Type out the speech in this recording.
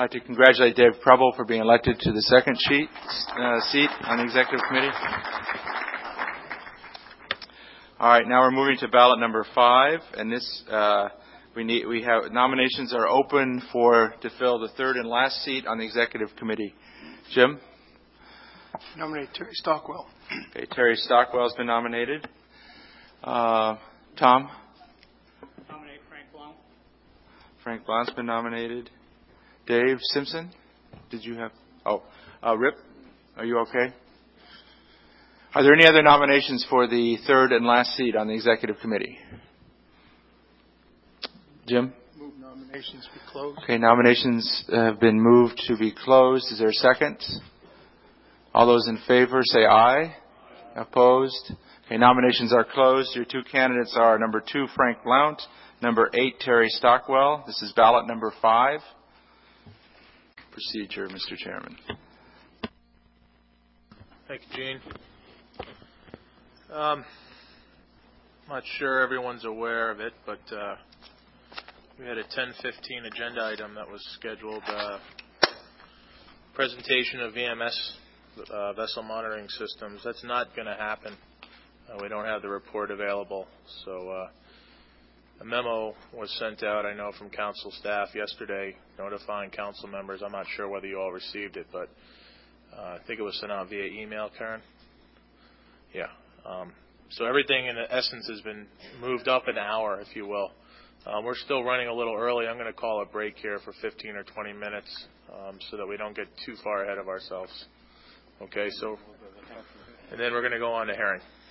I'd like to congratulate Dave Preble for being elected to the second seat on the Executive Committee. All right, now we're moving to ballot number 5, and this we have nominations are open to fill the third and last seat on the Executive Committee. Jim? Nominate Terry Stockwell. Okay, Terry Stockwell has been nominated. Tom? Nominate Frank Blount. Frank Blount's been nominated. Dave Simpson? Did you have? Rip? Are you okay? Are there any other nominations for the third and last seat on the Executive Committee? Jim? Move nominations be closed. Okay, nominations have been moved to be closed. Is there a second? All those in favor say aye. Opposed? Okay, nominations are closed. Your two candidates are number 2, Frank Blount, number 8, Terry Stockwell. This is ballot number 5. Procedure, Mr. Chairman. Thank you, Gene. I'm not sure everyone's aware of it, but we had a 10:15 agenda item that was scheduled. Presentation of VMS vessel monitoring systems. That's not going to happen. We don't have the report available, so a memo was sent out, I know, from council staff yesterday notifying council members. I'm not sure whether you all received it, but I think it was sent out via email, Karen. Yeah. So everything in essence has been moved up an hour, if you will. We're still running a little early. I'm going to call a break here for 15 or 20 minutes so that we don't get too far ahead of ourselves. Okay, so, and then we're going to go on to hearing.